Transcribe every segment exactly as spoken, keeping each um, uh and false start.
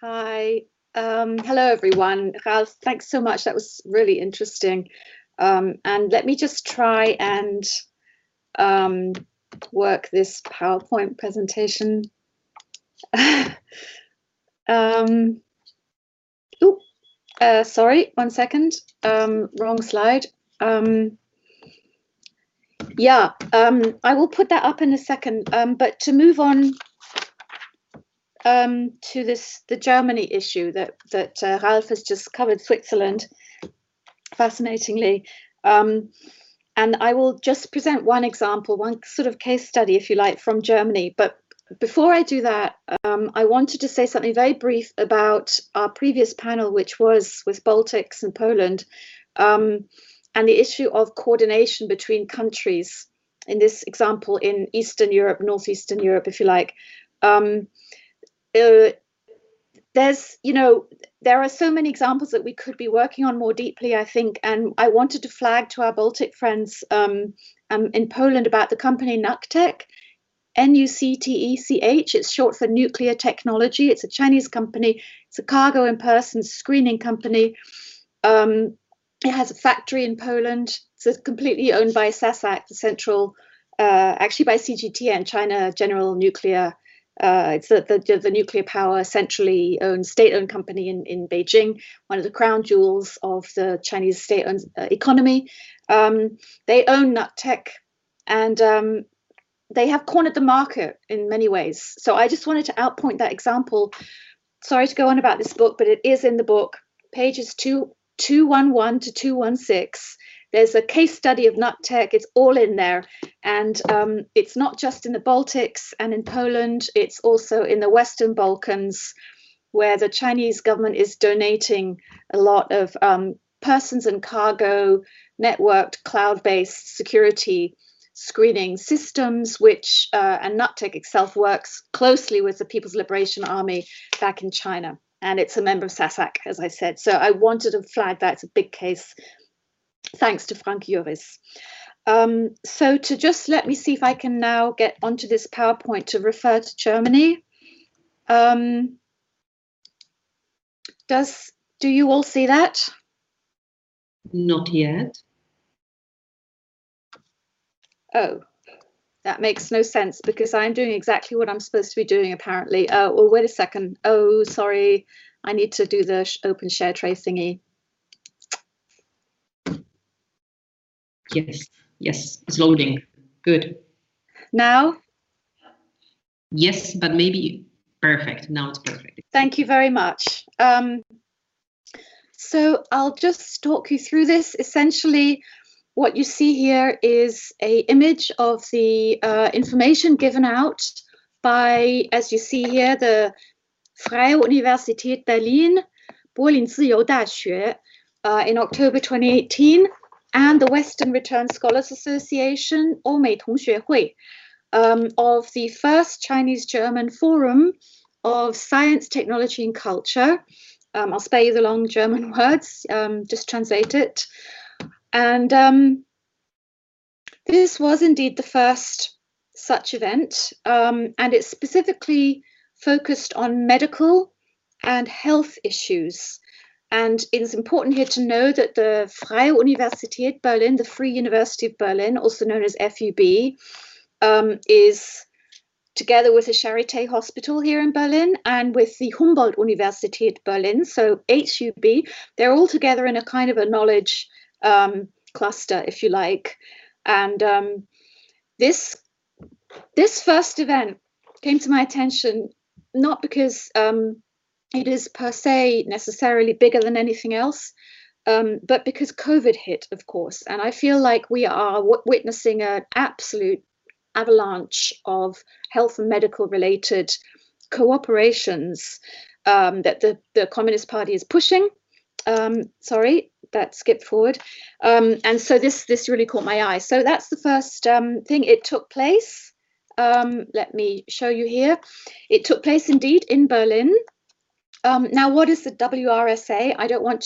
Hi. Um, hello, everyone. Ralph, thanks so much. That was really interesting. Um, and let me just try and um, work this PowerPoint presentation. um, ooh, uh, sorry, one second. Um, wrong slide. Um, yeah, um, I will put that up in a second. Um, but to move on um, to this, the Germany issue that that uh, Ralph has just covered, Switzerland, fascinatingly. Um, and I will just present one example, one sort of case study, if you like, from Germany. But before I do that, um, I wanted to say something very brief about our previous panel, which was with Baltics and Poland, um, and the issue of coordination between countries. In this example, in Eastern Europe, Northeastern Europe, if you like. Um, uh, there's, you know, there are so many examples that we could be working on more deeply, I think, and I wanted to flag to our Baltic friends um, um, in Poland about the company NUCTECH, N U C T E C H. It's short for Nuclear Technology. It's a Chinese company. It's a cargo and persons screening company. Um, it has a factory in Poland. It's completely owned by SASAC, the central, uh, actually by C G T N, China General Nuclear. Uh, it's the, the, the nuclear power centrally owned, state-owned company in, in Beijing, one of the crown jewels of the Chinese state-owned uh, economy. Um, they own NUCTECH, and um, they have cornered the market in many ways. So I just wanted to outpoint that example. Sorry to go on about this book, but it is in the book, pages two, two eleven to two sixteen. There's a case study of NUCTECH. It's all in there. And um, it's not just in the Baltics and in Poland. It's also in the Western Balkans, where the Chinese government is donating a lot of um, persons and cargo networked cloud-based security screening systems, which uh, and NUCTECH itself works closely with the People's Liberation Army back in China. And it's a member of SASAC, as I said. So I wanted to flag that. It's a big case. Thanks to Frank Juris. Um, so to just let me see if I can now get onto this PowerPoint to refer to Germany. Um, does, do you all see that? Not yet. Oh, that makes no sense because I'm doing exactly what I'm supposed to be doing apparently. Oh, well, wait a second. Oh, sorry. I need to do the sh open share tray thingy. Yes, yes, it's loading. Good. Now? Yes, but maybe perfect. Now it's perfect. Thank you very much. Um, so I'll just talk you through this. Essentially, what you see here is an image of the uh, information given out by, as you see here, the Freie Universität Berlin, Berlin-Ziyou-Daxue, uh, in October twenty eighteen, and the Western Return Scholars Association, 欧美同学会, um, of the first Chinese-German Forum of Science, Technology and Culture. Um, I'll spare you the long German words, um, just translate it. And um, this was indeed the first such event, um, and it specifically focused on medical and health issues. And it is important here to know that the Freie Universität Berlin, the Free University of Berlin, also known as F U B, um, is together with the Charité Hospital here in Berlin and with the Humboldt Universität Berlin, so H U B, they're all together in a kind of a knowledge um, cluster, if you like. And um, this this first event came to my attention not because um, it is per se necessarily bigger than anything else, um, but because COVID hit, of course. And I feel like we are w witnessing an absolute avalanche of health and medical related cooperations um, that the, the Communist Party is pushing. Um, sorry, that skipped forward. Um, and so this, this really caught my eye. So that's the first um, thing. It took place. Um, let me show you here. It took place indeed in Berlin. Um, now, what is the W R S A? I don't want to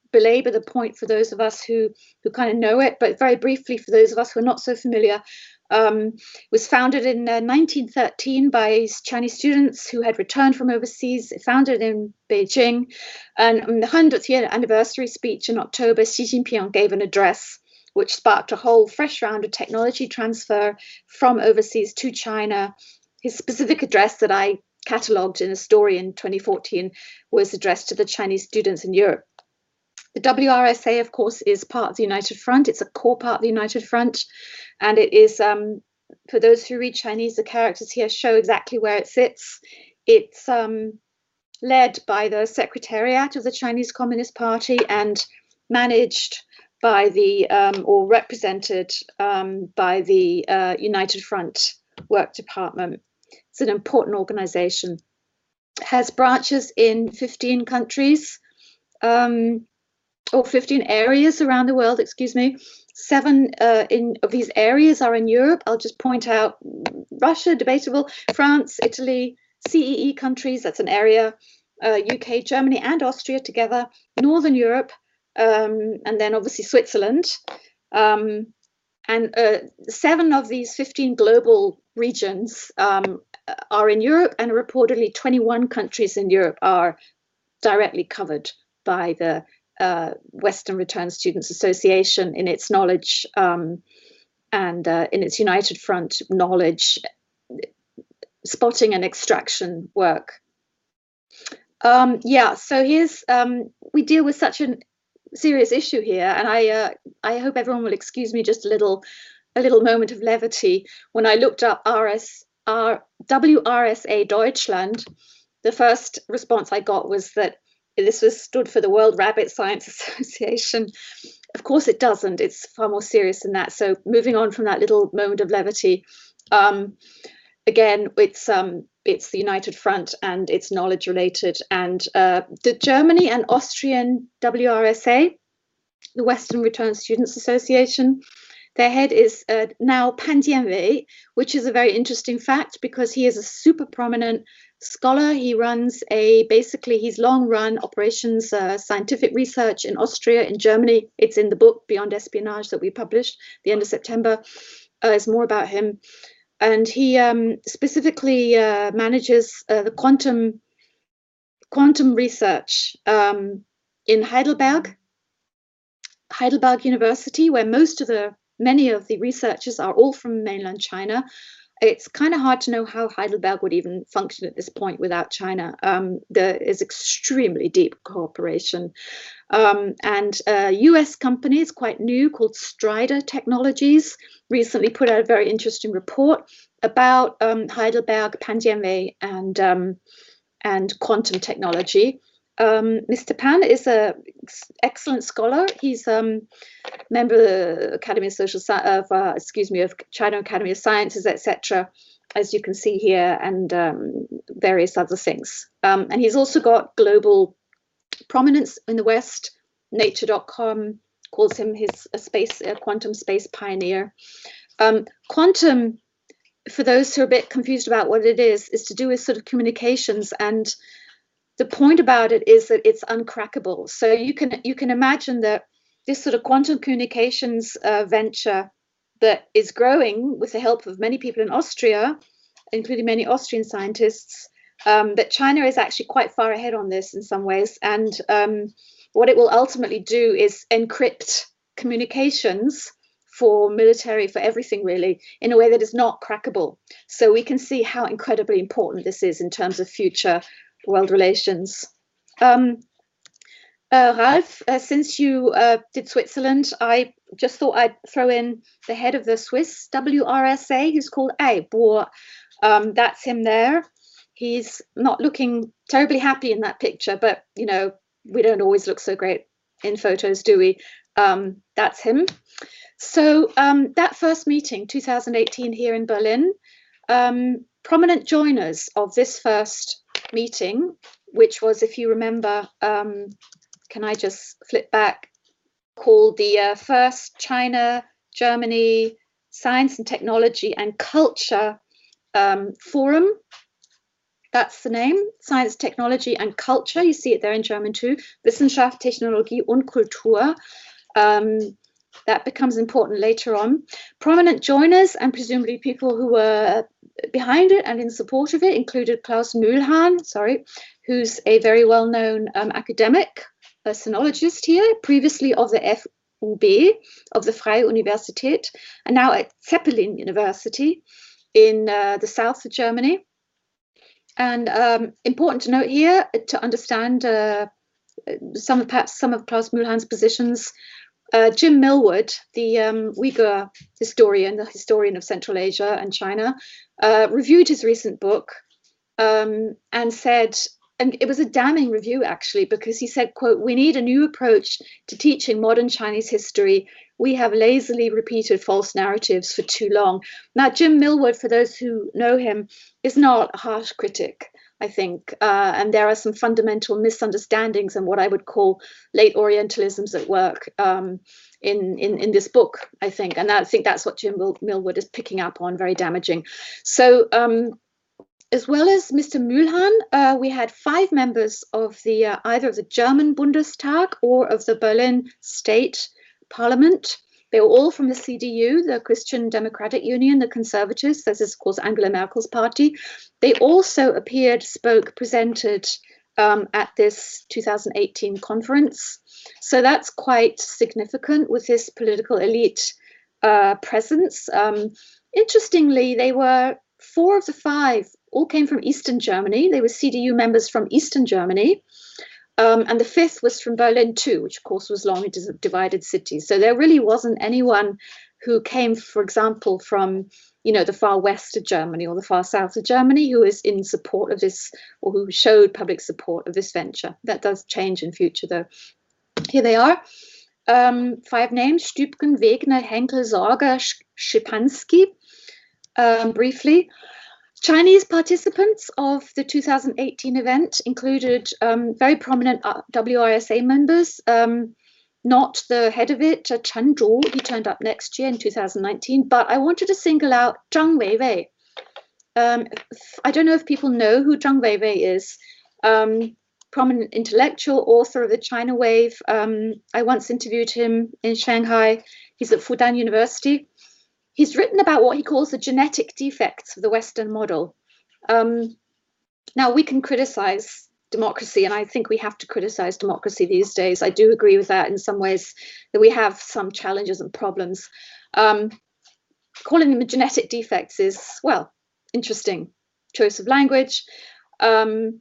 belabor the point for those of us who who kind of know it, but very briefly for those of us who are not so familiar. Um, was founded in uh, nineteen thirteen by Chinese students who had returned from overseas. It founded in Beijing, and on the hundredth year anniversary speech in October, Xi Jinping gave an address which sparked a whole fresh round of technology transfer from overseas to China. His specific address that I catalogued in a story in twenty fourteen was addressed to the Chinese students in Europe. The W R S A, of course, is part of the United Front. It's a core part of the United Front. And it is, um, for those who read Chinese, the characters here show exactly where it sits. It's um, led by the Secretariat of the Chinese Communist Party and managed by the, um, or represented um, by the uh, United Front Work Department. It's an important organization. It has branches in fifteen countries, um, or fifteen areas around the world, excuse me. Seven uh, in, of these areas are in Europe. I'll just point out Russia, debatable, France, Italy, C E E countries, that's an area, uh, U K, Germany and Austria together, Northern Europe, um, and then obviously Switzerland. Um, and uh, seven of these fifteen global regions um, are in Europe, and reportedly twenty-one countries in Europe are directly covered by the uh, Western Returned Students Association in its knowledge um, and uh, in its United Front knowledge, spotting and extraction work. Um, yeah, so here's, um, we deal with such a serious issue here, and I uh, I hope everyone will excuse me just a little a little moment of levity. When I looked up R S R W R S A Deutschland, the first response I got was that this was stood for the World Rabbit Science Association. Of course it doesn't, it's far more serious than that. So moving on from that little moment of levity, um, again, it's um, it's the United Front and it's knowledge related. And uh, the Germany and Austrian W R S A, the Western Returned Students Association, their head is uh, now Pan Jianwei, which is a very interesting fact because he is a super prominent scholar. He runs a, basically he's long run operations uh, scientific research in Austria, in Germany. It's in the book Beyond Espionage that we published the end of September. Uh, it's more about him. And he um, specifically uh, manages uh, the quantum quantum research um, in Heidelberg, Heidelberg University, where most of the many of the researchers are all from mainland China. It's kind of hard to know how Heidelberg would even function at this point without China. Um, there is extremely deep cooperation. Um, and a U S company is quite new called Strider Technologies recently put out a very interesting report about um, Heidelberg, Pan Jianwei, and, um, and quantum technology. Um, Mister Pan is an excellent scholar. He's a um, member of the Academy of Social of uh, excuse me of China Academy of Sciences, et cetera, as you can see here, and um, various other things. Um, and he's also got global prominence in the West. Nature dot com calls him his a space a quantum space pioneer. Um, quantum, for those who are a bit confused about what it is, is to do with sort of communications, and the point about it is that it's uncrackable. So you can you can imagine that this sort of quantum communications uh, venture that is growing with the help of many people in Austria, including many Austrian scientists, um, that China is actually quite far ahead on this in some ways. And um, what it will ultimately do is encrypt communications for military, for everything really, in a way that is not crackable. So we can see how incredibly important this is in terms of future world relations. Um, uh, Ralph, uh, since you uh, did Switzerland, I just thought I'd throw in the head of the Swiss W R S A, who's called Ai Bo. Um, that's him there. He's not looking terribly happy in that picture, but you know, we don't always look so great in photos, do we? Um, that's him. So um, that first meeting, two thousand eighteen here in Berlin, um, prominent joiners of this first meeting, which was, if you remember, um, can I just flip back, called the uh, first China, Germany, Science and Technology and Culture um, Forum. that's the name, Science, Technology and Culture. You see it there in German too. Wissenschaft, Technologie und Kultur. Um, that becomes important later on. Prominent joiners and presumably people who were behind it and in support of it included Klaus Mühlhahn, sorry, who's a very well-known um, academic, a sinologist here, previously of the F U B, of the Freie Universität, and now at Zeppelin University in uh, the south of Germany. And um, important to note here, to understand uh, some of perhaps some of Klaus Mühlhahn's positions, uh, Jim Millward, the um, Uyghur historian, the historian of Central Asia and China, uh, reviewed his recent book um, and said, and it was a damning review actually, because he said, quote, "We need a new approach to teaching modern Chinese history. We have lazily repeated false narratives for too long." Now, Jim Millward, for those who know him, is not a harsh critic, I think. Uh, and there are some fundamental misunderstandings and what I would call late Orientalisms at work um, in, in, in this book, I think. And I think that's what Jim Mill Millward is picking up on, very damaging. So um, as well as Mister Mühlhahn, uh, we had five members of the uh, either of the German Bundestag or of the Berlin State Parliament. They were all from the C D U, the Christian Democratic Union, the Conservatives. This is, of course, Angela Merkel's party. They also appeared, spoke, presented um, at this two thousand eighteen conference. So that's quite significant with this political elite uh, presence. Um, interestingly, they were four of the five all came from Eastern Germany. They were C D U members from Eastern Germany. Um, and the fifth was from Berlin too, which of course was long a divided city. So there really wasn't anyone who came, for example, from, you know, the far west of Germany or the far south of Germany who is in support of this, or who showed public support of this venture. That does change in future though. Here they are. Um, five names: Stübgen, Wegner, Henkel, Sorger, Schipanski. Um, briefly, Chinese participants of the two thousand eighteen event included um, very prominent W R S A members, um, not the head of it, uh, Chen Zhu. He turned up next year in two thousand nineteen, but I wanted to single out Zhang Weiwei. Um, I don't know if people know who Zhang Weiwei is. Um, prominent intellectual, author of the China Wave. Um, I once interviewed him in Shanghai. He's at Fudan University. He's written about what he calls the genetic defects of the Western model. Um, now, we can criticize democracy, and I think we have to criticize democracy these days. I do agree with that in some ways, that we have some challenges and problems. Um, calling them genetic defects is, well, interesting choice of language. Um,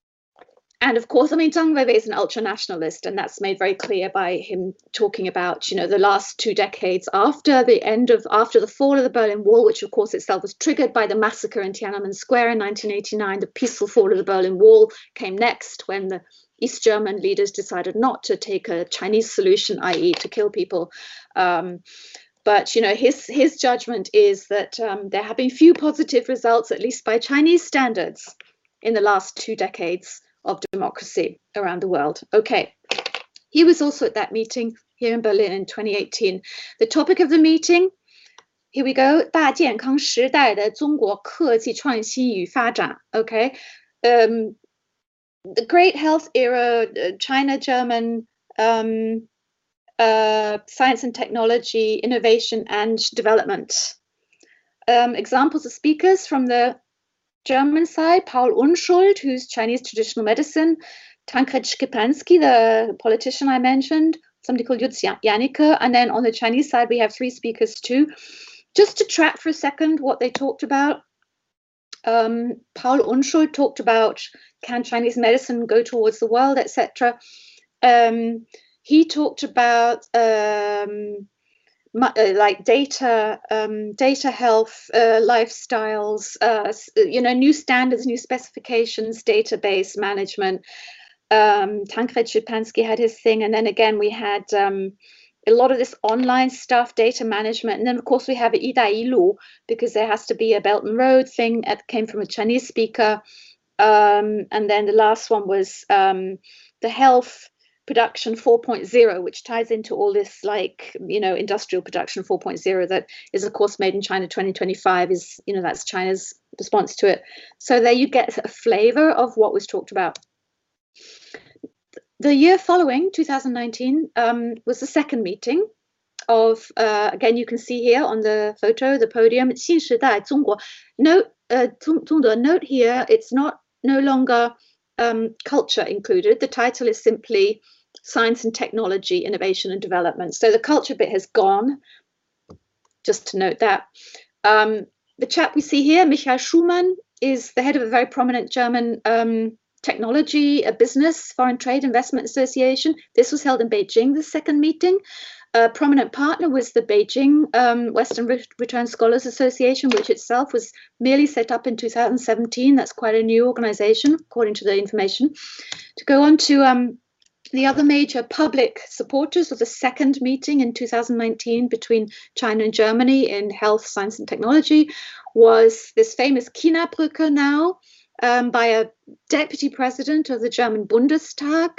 And of course, I mean, Zhang Weiwei is an ultra-nationalist, and that's made very clear by him talking about, you know, the last two decades after the end of, after the fall of the Berlin Wall, which of course itself was triggered by the massacre in Tiananmen Square in nineteen eighty-nine. The peaceful fall of the Berlin Wall came next when the East German leaders decided not to take a Chinese solution, that is to kill people. Um, But, you know, his his judgment is that um, there have been few positive results, at least by Chinese standards, in the last two decades of democracy around the world. Okay, he was also at that meeting here in Berlin in twenty eighteen. The topic of the meeting, here we go, 大健康时代的中国科技创新与发展. Okay, um, the Great Health Era, uh, China, German, um, uh, science and technology, innovation and development. Um, examples of speakers from the German side: Paul Unschuld, who's Chinese traditional medicine; Tancred Schipanski, the politician I mentioned; somebody called Lutz Janneke. And then on the Chinese side, we have three speakers too. Just to track for a second what they talked about. Um, Paul Unschuld talked about, can Chinese medicine go towards the world, et cetera. Um, he talked about um, like data, um, data health, uh, lifestyles, uh, you know, new standards, new specifications, database management. Um, Tancred Schipanski had his thing, and then again we had um, a lot of this online stuff, data management, and then of course we have Yi Dai Yi Lu, because there has to be a Belt and Road thing that came from a Chinese speaker, um, and then the last one was um, the health, production four point oh, which ties into all this, like, you know, industrial production four point oh that is, of course, Made in China twenty twenty-five is, you know, that's China's response to it. So there you get a flavor of what was talked about. The year following, two thousand nineteen, um, was the second meeting of, uh, again, you can see here on the photo, the podium, 新时代中国. Note, uh, 中, 中德, note here, it's not no longer um, culture included. The title is simply Science and Technology, Innovation and Development. So the culture bit has gone, just to note that. Um, the chap we see here, Michael Schumann, is the head of a very prominent German um, technology, a business, foreign trade investment association. This was held in Beijing, the second meeting. A prominent partner was the Beijing um, Western Return Scholars Association, which itself was merely set up in two thousand seventeen. That's quite a new organization, according to the information. To go on to um, the other major public supporters of the second meeting in two thousand nineteen between China and Germany in health, science and technology was this famous China-Brücke now, Um, by a deputy president of the German Bundestag,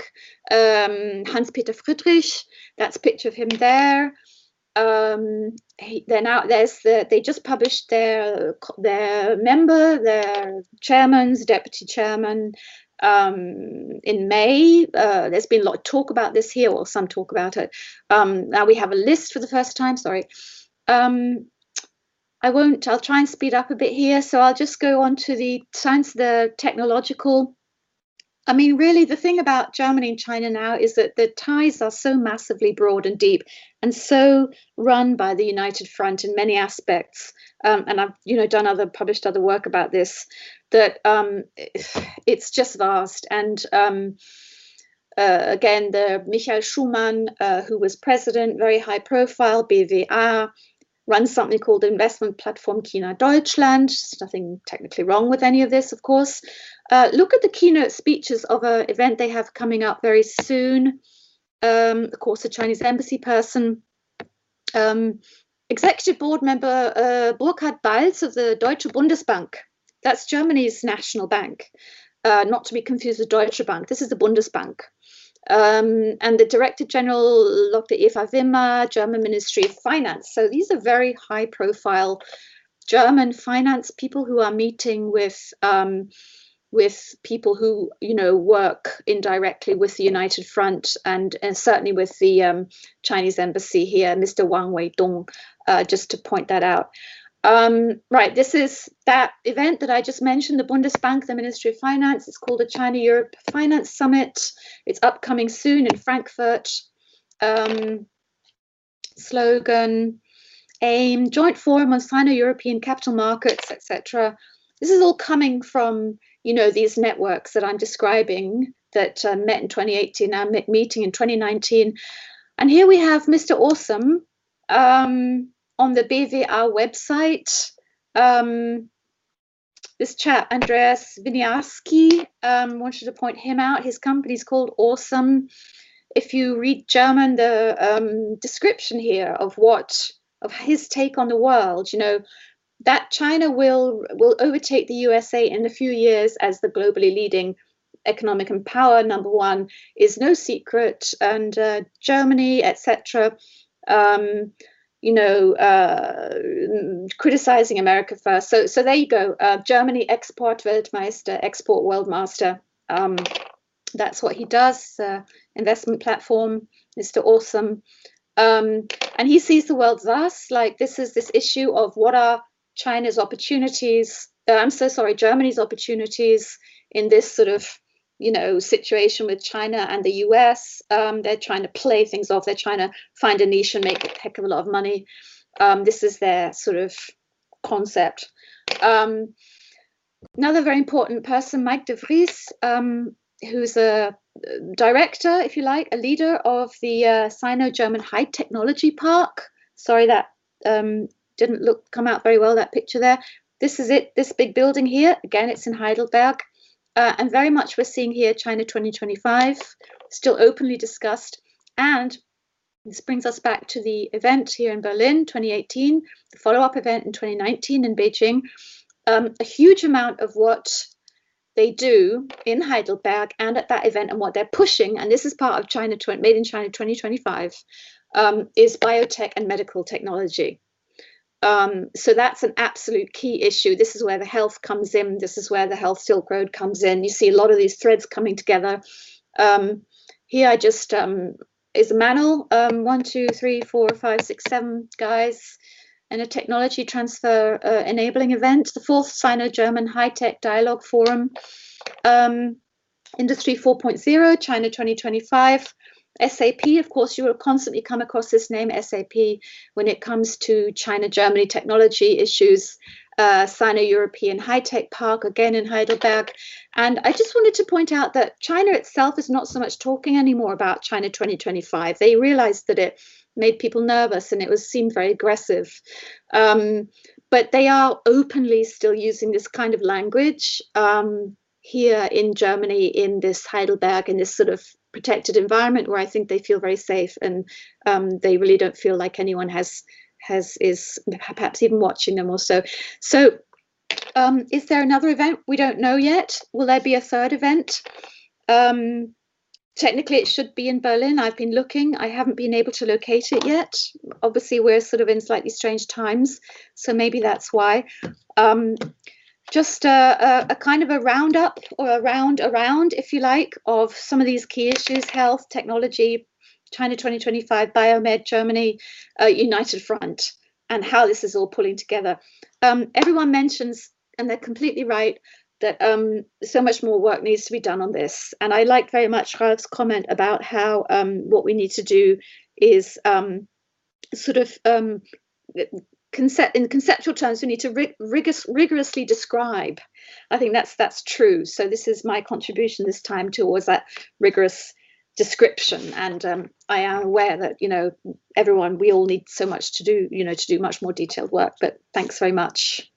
um, Hans-Peter Friedrich. That's a picture of him there. Um, he, they're now there's the they just published their their member, their chairman's deputy chairman um, in May. Uh, there's been a lot of talk about this here, or some talk about it. Um, now we have a list for the first time. Sorry. Um, I won't, I'll try and speed up a bit here. So I'll just go on to the science, the technological. I mean, really, the thing about Germany and China now is that the ties are so massively broad and deep and so run by the United Front in many aspects. Um, and I've, you know, done other, published other work about this, that um, it's just vast. And um, uh, again, the Michael Schumann, uh, who was president, very high profile, B W A, runs something called the investment platform China Deutschland. There's nothing technically wrong with any of this, of course. Uh, look at the keynote speeches of an event they have coming up very soon. Um, of course, a Chinese embassy person. Um, executive board member uh, Burkhard Balz of the Deutsche Bundesbank. That's Germany's national bank, uh, not to be confused with Deutsche Bank. This is the Bundesbank. Um, and the Director General, Doctor Eva Wimmer, German Ministry of Finance. So these are very high profile German finance people who are meeting with um, with people who, you know, work indirectly with the United Front and, and certainly with the um, Chinese embassy here, Mister Wang Weidong, uh, just to point that out. Um, right, this is that event that I just mentioned, the Bundesbank, the Ministry of Finance. It's called the China-Europe Finance Summit. It's upcoming soon in Frankfurt. Um, slogan, aim, joint forum on Sino-European capital markets, et cetera. This is all coming from, you know, these networks that I'm describing that uh, met in twenty eighteen, now meeting in twenty nineteen. And here we have Mister Awesome, um, on the B W A website, um, this chap, Andreas Winiarski, um, wanted to point him out. His company's called Awesome. If you read German, the um, description here of what, of his take on the world, you know, that China will, will overtake the U S A in a few years as the globally leading economic and power, number one, is no secret. And uh, Germany, et cetera, um, you know, uh, criticizing America first. So, so there you go. Uh, Germany, Export Weltmeister, Export World Master. Um, that's what he does. Uh, investment platform, Mister Awesome. Um, and he sees the world thus, like this is this issue of what are China's opportunities. Uh, I'm so sorry, Germany's opportunities in this sort of, you know, situation with China and the U S. Um, they're trying to play things off. They're trying to find a niche and make a heck of a lot of money. Um, this is their sort of concept. Um, another very important person, Mike de Vries, um, who's a director, if you like, a leader of the uh, Sino-German High Technology Park. Sorry, that um, didn't look come out very well, that picture there. This is it, this big building here. Again, it's in Heidelberg. Uh, and very much we're seeing here China twenty twenty-five, still openly discussed. And this brings us back to the event here in Berlin, twenty eighteen, the follow-up event in twenty nineteen in Beijing. Um, a huge amount of what they do in Heidelberg and at that event, and what they're pushing, and this is part of China, Made in China twenty twenty-five, um, is biotech and medical technology. Um, so that's an absolute key issue. This is where the health comes in. This is where the Health Silk Road comes in. You see a lot of these threads coming together. Um, here I just, um, is a manual, um, one, two, three, four, five, six, seven guys, and a technology transfer uh, enabling event, the fourth Sino-German High-Tech Dialogue Forum, um, Industry four point oh, China twenty twenty-five. S A P, of course, you will constantly come across this name, S A P, when it comes to China-Germany technology issues, uh, Sino-European High-Tech Park, again in Heidelberg. And I just wanted to point out that China itself is not so much talking anymore about China twenty twenty-five. They realized that it made people nervous and it was seemed very aggressive. Um, but they are openly still using this kind of language um, here in Germany, in this Heidelberg, in this sort of protected environment where I think they feel very safe, and um, they really don't feel like anyone has has is perhaps even watching them or so. So um, is there another event? We don't know yet. Will there be a third event? Um, technically it should be in Berlin. I've been looking. I haven't been able to locate it yet. Obviously we're sort of in slightly strange times, so maybe that's why. Um, Just a, a, a kind of a roundup, or a round around, if you like, of some of these key issues: health, technology, China twenty twenty-five, Biomed, Germany, uh, United Front, and how this is all pulling together. Um, everyone mentions, and they're completely right, that um, so much more work needs to be done on this. And I liked very much Ralph's comment about how um, what we need to do is um, sort of um, Concept, in conceptual terms, we need to rig, rigorous, rigorously describe. I think that's that's true. So this is my contribution this time towards that rigorous description. And um, I am aware that, you know, everyone, we all need so much to do, you know, to do much more detailed work. But thanks very much.